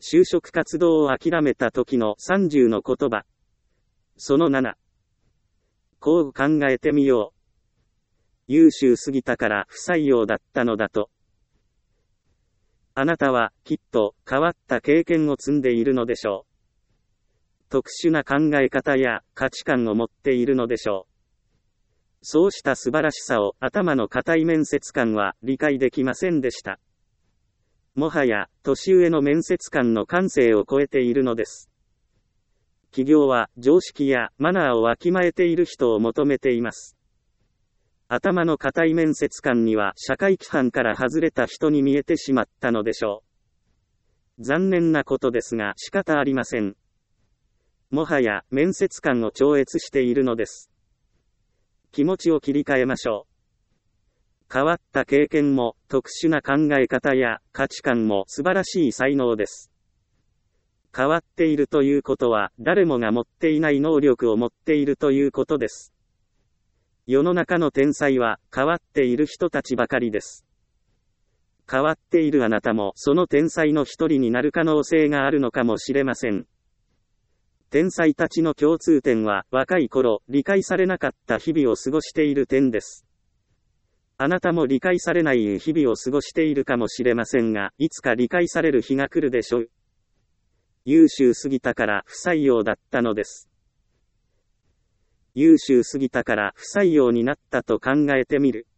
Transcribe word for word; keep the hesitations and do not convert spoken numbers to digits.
就職活動を諦めた時のさんじゅうの言葉。そのなな。こう考えてみよう。優秀すぎたから不採用だったのだと。あなたはきっと変わった経験を積んでいるのでしょう。特殊な考え方や価値観を持っているのでしょう。そうした素晴らしさを頭の固い面接官は理解できませんでした。もはや年上の面接官の感性を超えているのです。企業は常識やマナーをわきまえている人を求めています。頭の固い面接官には社会規範から外れた人に見えてしまったのでしょう。残念なことですが仕方ありません。もはや面接官を超越しているのです。気持ちを切り替えましょう。変わった経験も特殊な考え方や価値観も素晴らしい才能です。変わっているということは誰もが持っていない能力を持っているということです。世の中の天才は変わっている人たちばかりです。変わっているあなたもその天才の一人になる可能性があるのかもしれません。天才たちの共通点は若い頃理解されなかった日々を過ごしている点です。あなたも理解されない日々を過ごしているかもしれませんが、いつか理解される日が来るでしょう。優秀すぎたから不採用だったのです。優秀すぎたから不採用になったと考えてみる。